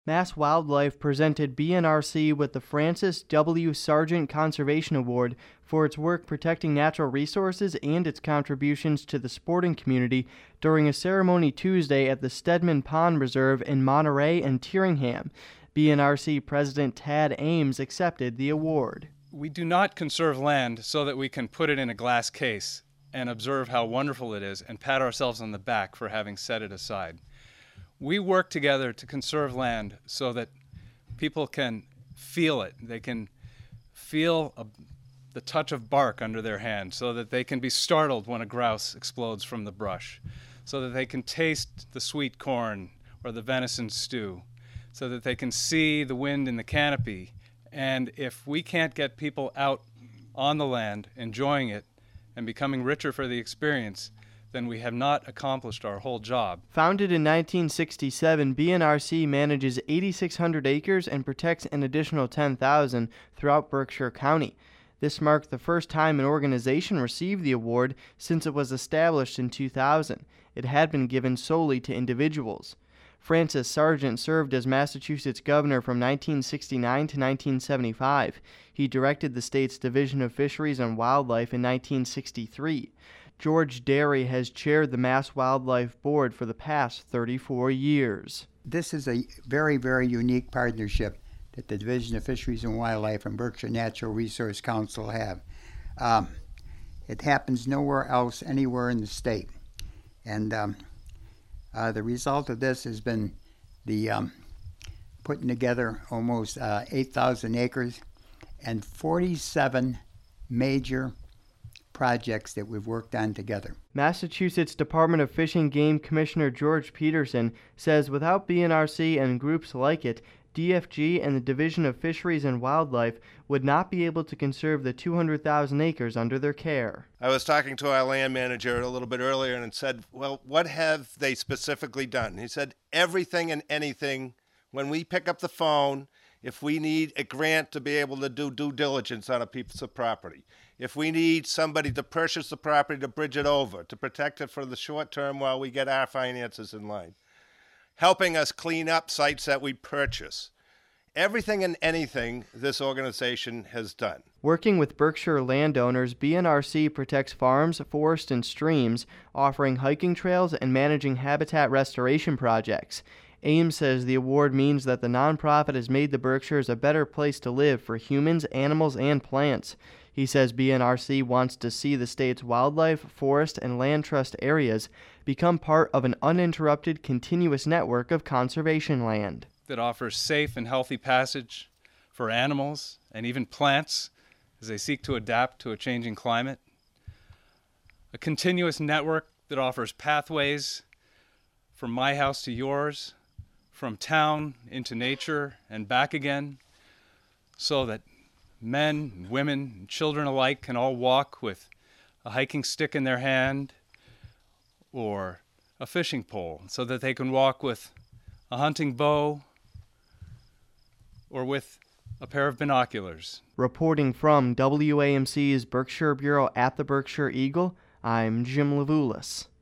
Mass Wildlife presented BNRC with the Francis W. Sargent Conservation Award for its work protecting natural resources and its contributions to the sporting community during a ceremony Tuesday at the Stedman Pond Reserve in Monterey and Tyringham. BNRC President Tad Ames accepted the award. We do not conserve land so that we can put it in a glass case and observe how wonderful it is and pat ourselves on the back for having set it aside. We work together to conserve land so that people can feel it. They can feel the touch of bark under their hand, so that they can be startled when a grouse explodes from the brush, so that they can taste the sweet corn or the venison stew, so that they can see the wind in the canopy. And if we can't get people out on the land, enjoying it, and becoming richer for the experience, then we have not accomplished our whole job. Founded in 1967, BNRC manages 8,600 acres and protects an additional 10,000 throughout Berkshire County. This marked the first time an organization received the award since it was established in 2000. It had been given solely to individuals. Francis Sargent served as Massachusetts governor from 1969 to 1975. He directed the state's Division of Fisheries and Wildlife in 1963. George Derry has chaired the Mass Wildlife Board for the past 34 years. This is a very, very unique partnership that the Division of Fisheries and Wildlife and Berkshire Natural Resource Council have. It happens nowhere else, anywhere in the state. And the result of this has been the putting together almost 8,000 acres and 47 major projects that we've worked on together. Massachusetts Department of Fish and Game Commissioner George Peterson says without BNRC and groups like it, DFG and the Division of Fisheries and Wildlife would not be able to conserve the 200,000 acres under their care. I was talking to our land manager a little bit earlier and said, well, what have they specifically done? He said, everything and anything. When we pick up the phone, if we need a grant to be able to do due diligence on a piece of property, if we need somebody to purchase the property to bridge it over, to protect it for the short term while we get our finances in line, helping us clean up sites that we purchase. Everything and anything this organization has done. Working with Berkshire landowners, BNRC protects farms, forests, and streams, offering hiking trails and managing habitat restoration projects. Ames says the award means that the nonprofit has made the Berkshires a better place to live for humans, animals, and plants. He says BNRC wants to see the state's wildlife, forest, and land trust areas become part of an uninterrupted, continuous network of conservation land that offers safe and healthy passage for animals and even plants as they seek to adapt to a changing climate. A continuous network that offers pathways from my house to yours, from town into nature and back again, so that men, women, and children alike can all walk with a hiking stick in their hand or a fishing pole, so that they can walk with a hunting bow or with a pair of binoculars. Reporting from WAMC's Berkshire Bureau at the Berkshire Eagle, I'm Jim Levulis.